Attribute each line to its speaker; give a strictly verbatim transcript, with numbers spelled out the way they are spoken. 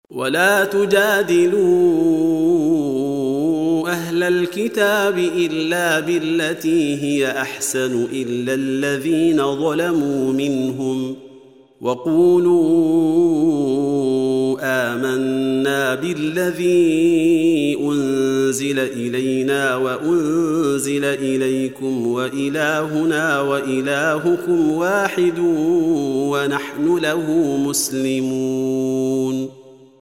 Speaker 1: ولا تجادلوا أهل الكتاب إلا بالتي هي أحسن إلا الذين ظلموا منهم وقولوا آمنا بالذي أنزل إلينا وأنزل إليكم وإلهنا وإلهكم واحد ونحن له مسلمون